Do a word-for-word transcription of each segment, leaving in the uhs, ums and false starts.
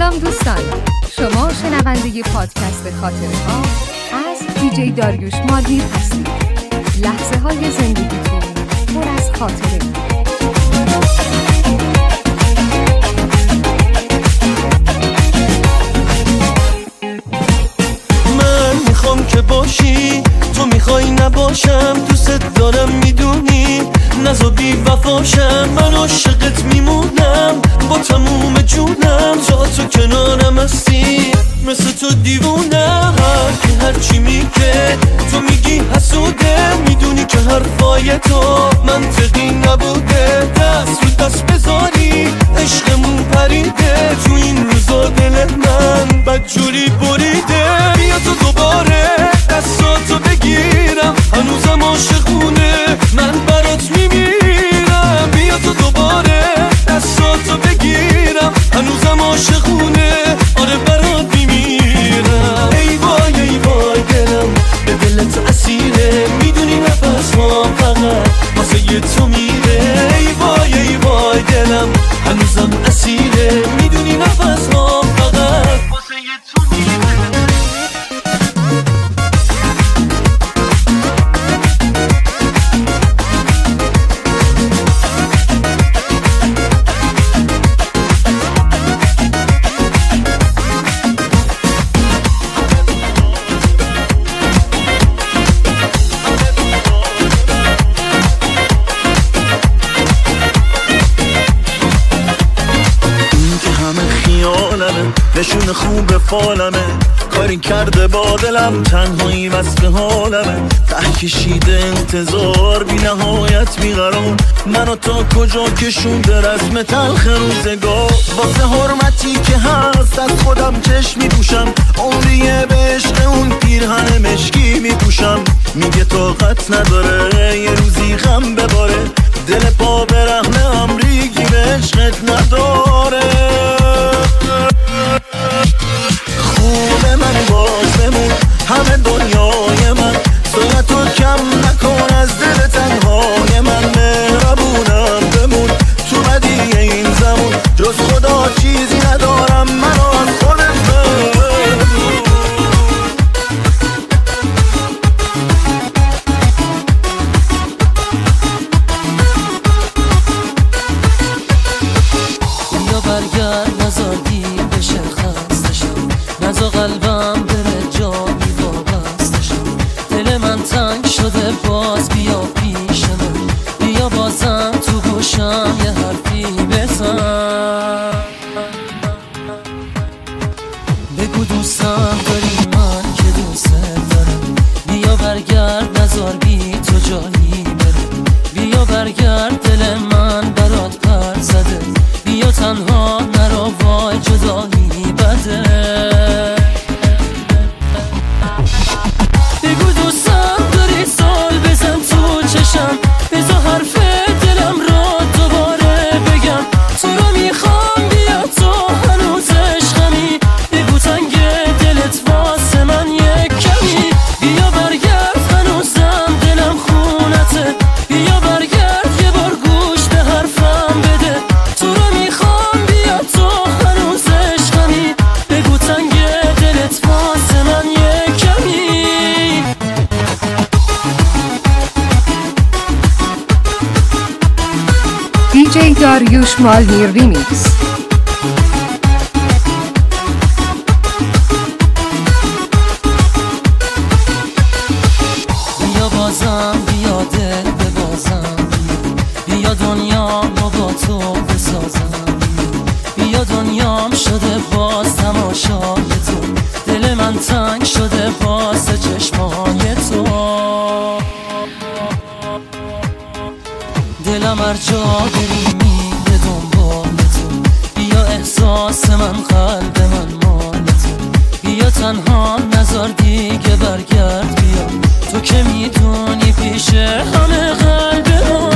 سلام دوستان، شما شنونده پادکست خاطره ها از دیجی داریوش مالمیر هستید. لحظه های زندگیتون پر از خاطره. من میخوام که باشی، تو میخوای نباشم، دوست دارم میدونی، نزا بی وفاشم، من عاشقت میمونم با تموم جونم، جا تو کنارم هستی مثل تو دیوونم، هر که هرچی میگه تو میگی حسوده، میدونی که حرفای تو منطقی نبوده، دست رو دست بذاری عشقمون پریده، تو این روزا دل من بدجوری بریده، بیا تو دوباره دستاتو بگیرم، هنوزم عاشقونه من برات میمیرم، بیا تو دوباره دستاتو بگیرم، هنوزم عاشقونه آره برات میمیرم، ای وای ای وای دلم به دلت اسیره، میدونی نفس ها فقط واسه تو میره، ای وای ای وای دلم هنوزم اسیره، میدونی نفس ها فقط واسه تو میره. نشون خوب فالمه، کاری کرده با دلم، تنهایی وصف حالمه، ته کشیده انتظار بی نهایت بیقرار، منو تا کجا کشونده رسم تلخ روزگار، واسه حرمتی که هست از خودم چشم میپوشم، عمریه به عشق اون پیرهن مشکی میپوشم، میگه طاقت نداره یه روزی غم بباره، دل پا به رحم امریگی به عشقت نداره، خوبه من باش بمون همه دنیای من، سرعتو کم نکن از دل تنهای من، مهربونم بمون تو بدی این زمون، جز خدا چیزی ندارم منو از خودت بمون. یا برگرد نزادی بشه خستشم، نزا قلبم بره جا بی وابستشم، دل من تنگ شده باز بیا پیش من، بیا بازم تو گوشم یه حرفی بزن، بگو دوستم داری من که دوست دارم، بیا برگرد نزار بی تو جایی برم، بیا برگرد دل من برات پر زده، بیا تنها نرو وای جدایی بده، بگو دوستم داری سال بزن تو چشم، بزا حرف دلم رو دوباره بگم، تو رو میخوام بیا تو هنوز عشقمی، بگو تنگ دلت واسه من یک کمی، بیا برگرد هنوزم دلم خونته، بیا برگرد یه بار گوش به حرفم بده، تو رو میخوام بیا تو هنوز عشقمی، بگو تنگ دلت واسه من یک کمی. دیجی داریوش مالمیر ریمیکس. بیا بازم بیا دل ببازم، بیا دنیام رو با تو بسازم، بیا دنیام شده باز تماشای تو، دل من تنگ شده باز چشمای تو، دلم هر جا بری میره دنبال تو، بیا احساس من قلب من مال تو، بیا تنها نزار دیگه برگرد، بیا تو که میدونی پیش همه قلب ما.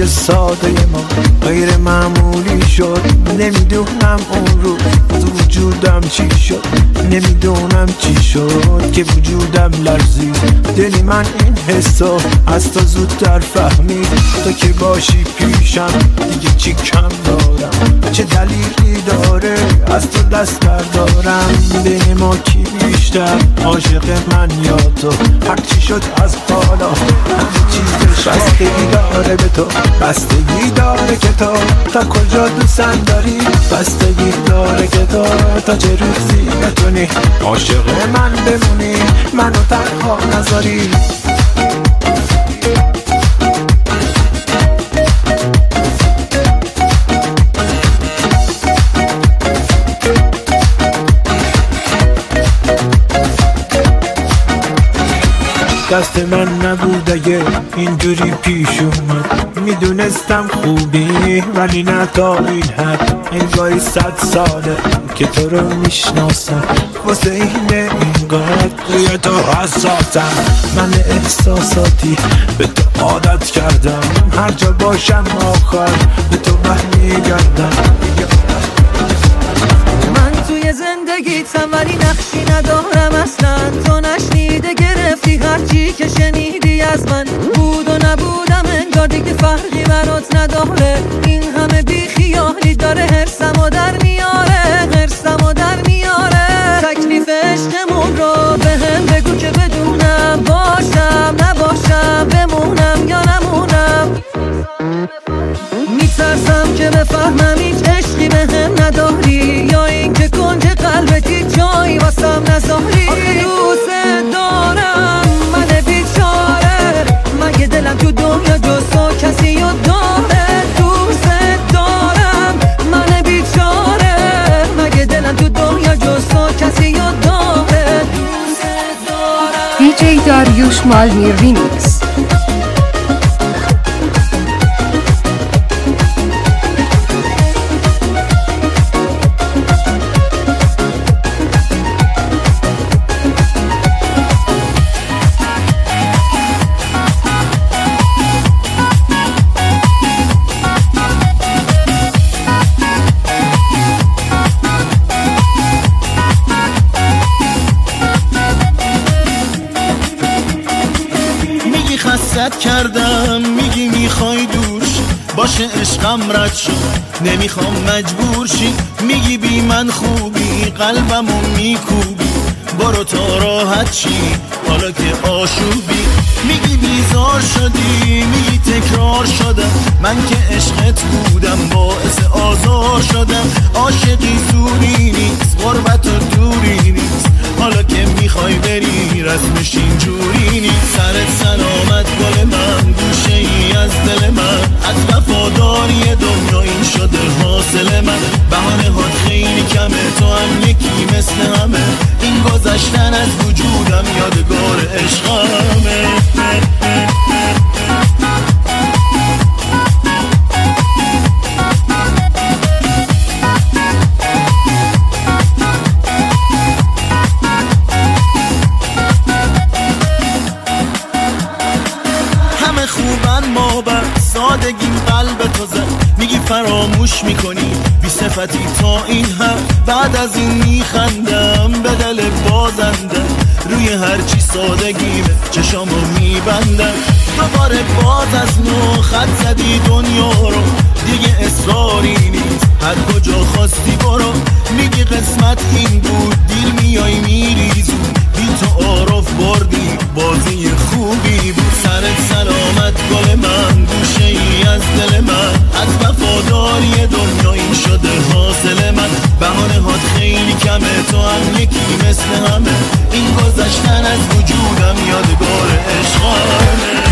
روزای ساده ما غیر معمولی شد. نمیدونم اون رو تو وجودم چی شد، نمیدونم چی شد که وجودم لرزید. دلی من این حسو از تو زودتر فهمید. تو که باشی پیشم دیگه چی کم دارم، چه دلیلی داره از تو دست بردارم. بین ما کی بیشتر عاشق من یا تو؟ هر چی شد از حالا همه چیزش بستگی داره به تو، بستگی داره که تو تا کجا دوستن داری، بستگی داره که تو تا چه روزی بتونی عاشق من بمونی، منو تنها نذاری. دست من نبود اگه اینجوری پیش اومد، میدونستم خوبی ولی نه تا این حد. انگاری صد ساله که تو رو میشناسم، واسه اینه اینقدر روی تو حساسم. من احساساتی به تو عادت کردم، هر جا باشم آخر به تو برمیگردم. من توی زندگیتم ولی نقشی ندارم اصلا، تو نشنیده گرفتی هرچی که شنیدی از من. بود و نبودم انگار دیگه فرقی برات نداره، این همه بی خیالی داره حرسمو در میاره، حرسمو در میاره. تکلیف عشقمون رو به هم بگو که بدونم، باشم نباشم، بمونم یا نمونم. میترسم که بفهمم هیچ عشقی به هم نداری، یا اینکه کنج قلبتی جایی واسم نذاری. آخه دوست دارم من بیچاره، مگه دلم تو دنیا جز تو کسی رو داره؟ دوست دارم من بیچاره، مگه دلم تو دنیا جز تو کسی رو داره؟ دوست دارم. دیجی داریوش مالمیر ریمیکس. خستت کردم میگی میخوای دوش باشه، عشقم رد شد نمیخوام مجبور شی. میگی بی من خوبی قلبمو میکوبی، برو تا راحت شی حالا که آشوبی. میگی بیزار شدی میگی تکرار شدم، من که عشقت بودم باعث آزار شدم. عاشقی زوری نیست غربت و دوری نیست، حالا که میخوای بری رسمش اینجوری نیست. سرت سلامت گل من، گوشه ای از دل من، از وفاداری دنیا این شده حاصل من. بهانه هات خیلی کمه، تو هم یکی مثل همه، این گذشتن از وجودم یادگار عشقمه. همه خوبن ما بر سادگیم قلب تو زد. میگی فراموش میکنی بی صفتی تا این حد، بعد از این میخندم به دل بازنده. روی هرچی سادگیمه چشامو میبندم، دوباره باز از نو خط زدی دنیا رو. دیگه اصراری نیست هر کجا خواستی برو، میگی قسمت این بود دیر میای میریزون. بی تو عارف بردی بازی خوبی بود. سرت سلامت گل من، گوشه ای از دل من، از وفاداری دنیا این شده حاصل من. بهانه هات خیلی کمه، تو هم یکی مثل همه، این گذشتن از وجودم یادگار عشقانه.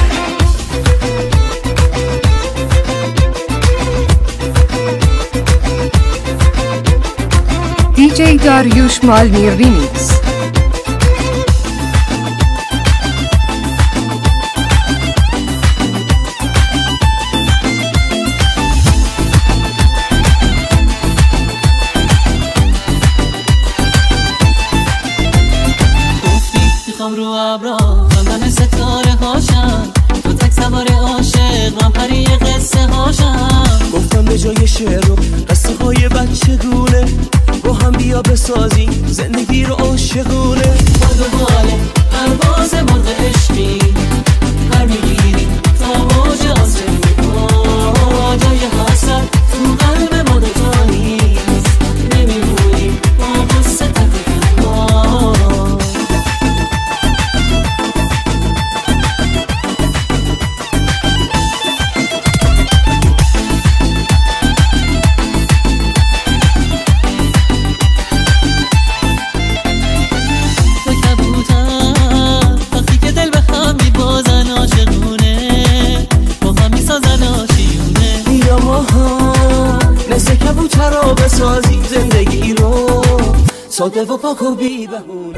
دیجی داریوش مالمیر ریمیکس. میخوام رو ابرا خواندن ستاره هاشم، تو تک سوار عاشق من پری قصه قصه هاشم. گفتم به جای شعر و قصه های بچگونه با هم بیا بسازیم زندگی رو عاشقونه. با دنباله پرواز مرغ عشقی پر میگیریم تا موج آسمونی ما. جای حسد تو قلب ما دوتا نیست، نمیمونیم با قصه تفکر ما. بسازیم زندگی رو ساده و پاک و بی بهونه.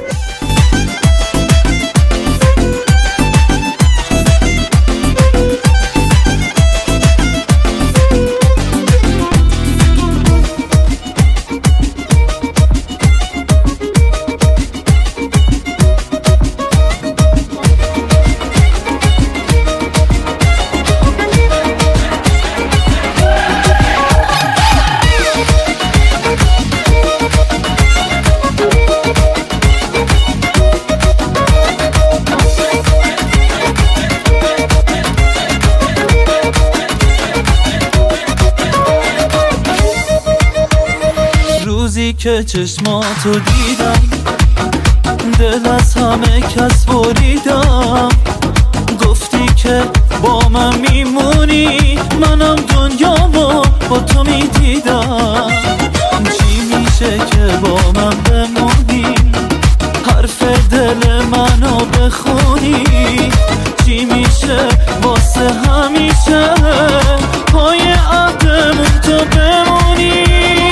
که چشماتو دیدم دل از همه کس بریدم. گفتی که با من میمونی منم دنیامو با تو میدیدم. چی میشه که با من بمونی حرف دل منو بخونی؟ چی میشه واسه همیشه پای عهدمون تو بمونی؟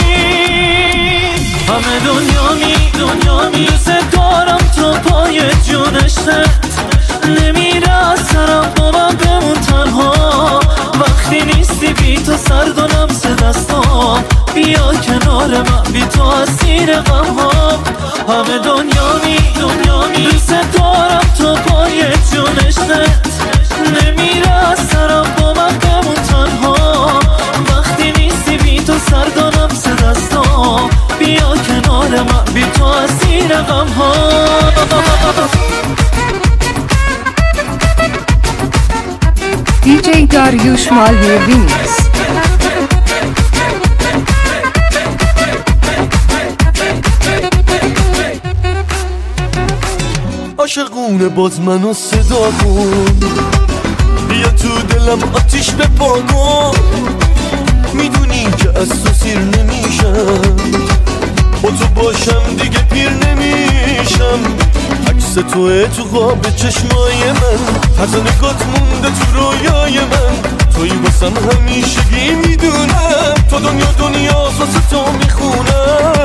همه دنیا می دنیا می دوست دارم تو پای جونشت نمیره از سرم با من بمون تنها. وقتی نیستی بی تو سرد و لمس دستام بیا کنار من بی تو اسیر غمام. همه دنیا می دنیا می دوست دارم تو پای جونشت نمیره از سرم با من بمون تنها. وقتی نیستی بی تو سرد و لمس دستام بیا کنار من بی تو اسیر غم ها. دیجی داریوش مالهی ریمیکس. عاشقونه باز منو صدا کن بیا تو دلم آتیش بپا کن. میدونی که از تو سیر نمیشم با تو باشم دیگه پیر نمیشم. عکس توه تو خواب چشمای من طرز نگات مونده تو رویای من. توی واسم همیشگی میدونم تو دنیا دنیا واسه تو میخونم.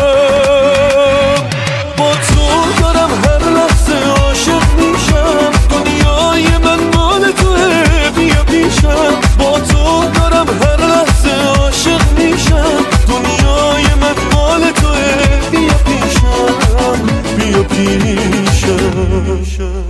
با تو دارم هر لحظه عاشق میشم. دنیای من مال توه بیا پیشم. با تو دارم هر لحظه عاشق میشم. دنیای من مال توه بیا پیشم بیا پیشم.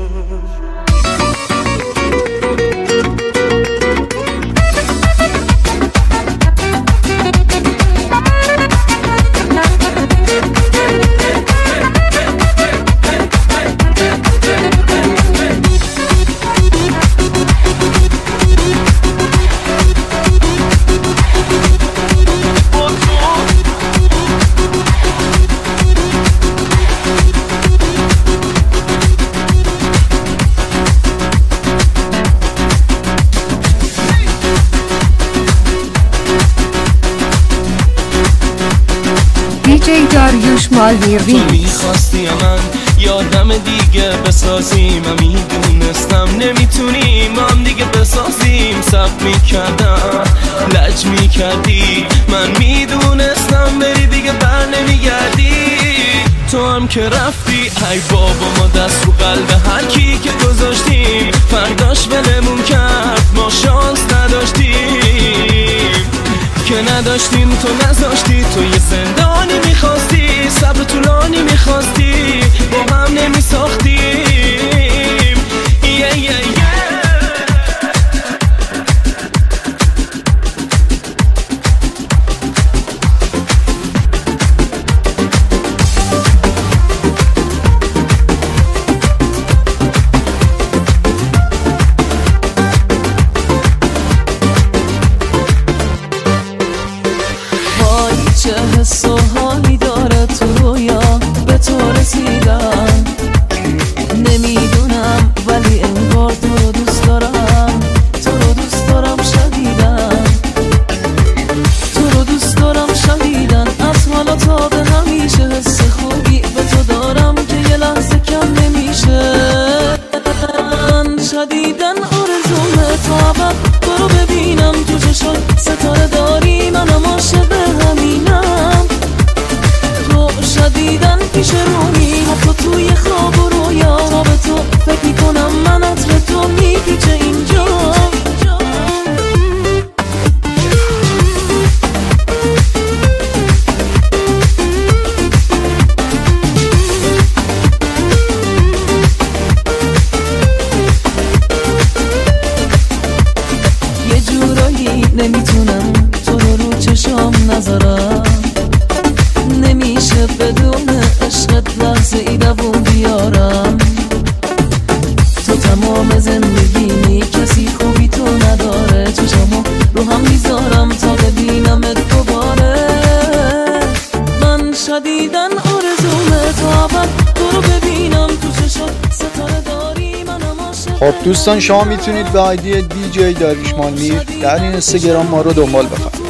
دیجی داریوش مالهی تو ریمیکس. میخواستی من یادم دیگه بسازیم. من میدونستم نمیتونیم هم دیگه بسازیم. سب میکردم لج میکردی من میدونستم بری دیگه بر نمیگردی. تو هم که رفتی ای بابا ما دست رو قلب هر کی که گذاشتیم. فرداش ولمون کرد ما شانس نداشتیم که نداشتیم تو نذاشتی. تو یه زندانی میخواستی صبر طولانی میخواستی با هم نمیساختیم. yeah, yeah, yeah. رسیدم. نمیدونم ولی انگار تو رو دوست دارم، تو رو دوست دارم شدیدن، تو رو دوست دارم شدیدن. از حالا تا به همیشه حس خوبی به تو دارم که یه لحظه کم نمیشه. من شدیدن آرزومه تا ابد تو رو ببینم تو چشات ستاره داری، منم عاشق همینم. تو شدیدن پیش رومی حتی توی خواب و رویا، تا به تو فکر میکنم من عطر تو میپیچه اینجا. یه جورایی نمیتونم تو رو رو چشام نذارم، نمیشه بدون عشقت لحظه ای دوون بیارم. تو تمام زندگیمی کسی خوبی تو نداره، چشمو رو هم میذارم تا ببینمت دوباره. من شدیدن آرزومه تا ابد تو رو ببینم تو چشات ستاره داری، منم عاشق. خب دوستان شما میتونید به آیدی دی جی داریوش مانیر در این اینستاگرام ما رو دنبال بکنید.